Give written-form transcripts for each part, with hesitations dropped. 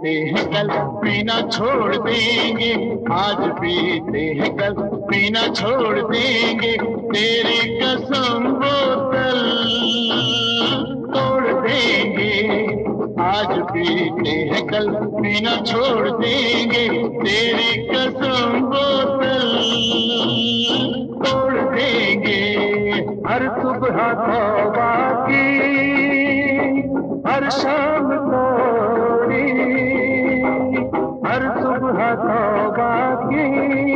पीते हैं कल पीना छोड़ देंगे, आज पीते हैं कल पीना छोड़ देंगे, तेरी कसम बोतल तोड़ देंगे। आज पीते हैं कल पीना छोड़ देंगे, तेरी कसम बोतल तोड़ देंगे। हर सुबह तौबा की, हर शाम तोड़ी, हर सुबह तौबा की,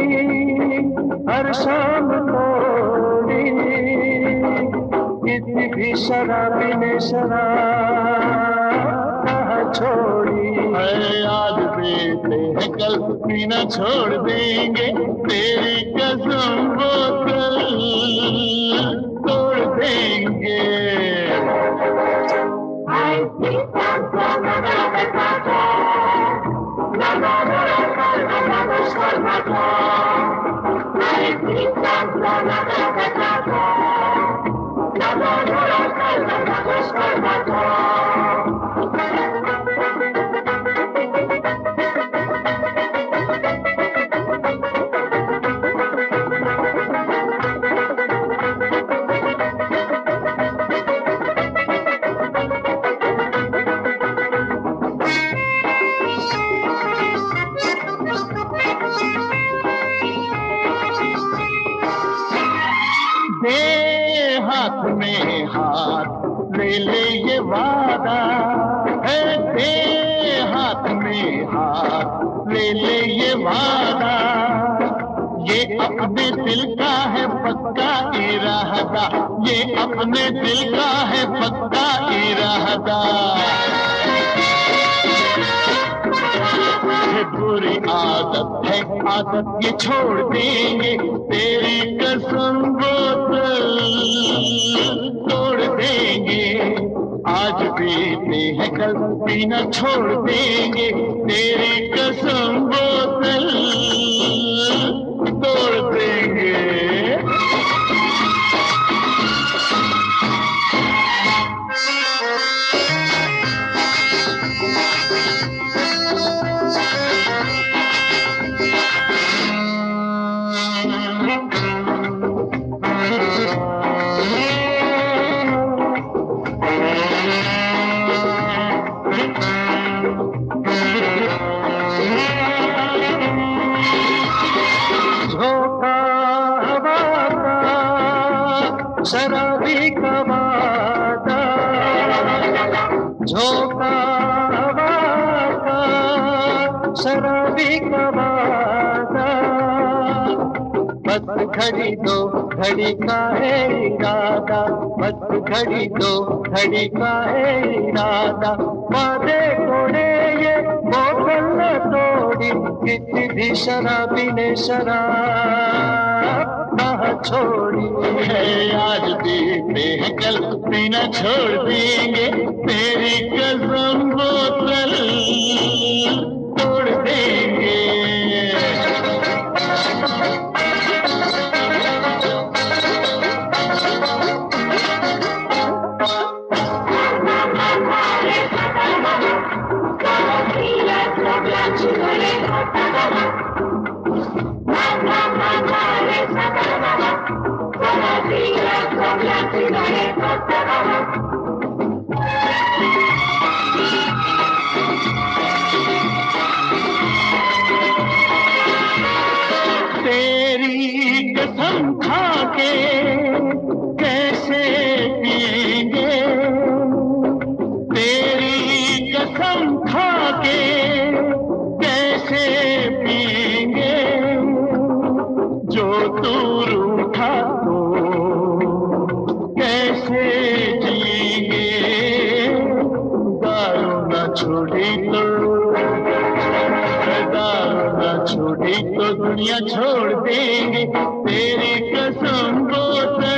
हर शाम तोड़ी, किसी भी शराबी ने शराब कहाँ छोड़ी। आज पीते हैं कल पीना छोड़ देंगे, तेरी कसम बोतल तोड़ देंगे। दे हाथ में हाथ ले ले ये वादा है, दे हाथ में हाथ ले ले ये वादा, ये अपने दिल का है पक्का इरादा, ये अपने दिल का है पक्का इरादा। ये बुरी आदत है आदत ये छोड़ देंगे, तेरी कसम बोतल तोड़ देंगे। आज पीते हैं कल पीना छोड़ देंगे, तेरी कसम बोतल तोड़ देंगे। शराबी का वादा, झोंका हवा का शराबी का वादा, बस घड़ी दो घड़ी का है इरादा, बस घड़ी दो घड़ी का है इरादा। वादे तोड़े ये बोतल न तोड़ी, किसी भी शराबी ने शराब कहाँ छोड़ी। आज पीते हैं कल पीना छोड़ देंगे, तेरी कसम बोतल तोड़ देंगे। तेरी कसम खा के कैसे पिएंगे, तेरी कसम खा के कैसे पिएंगे, जो तू रूठा तो कैसे जिएंगे। दारू न छोड़ी तो, दारू न छोड़ी तो दुनिया छोड़ देंगे, तेरी कसम बोतल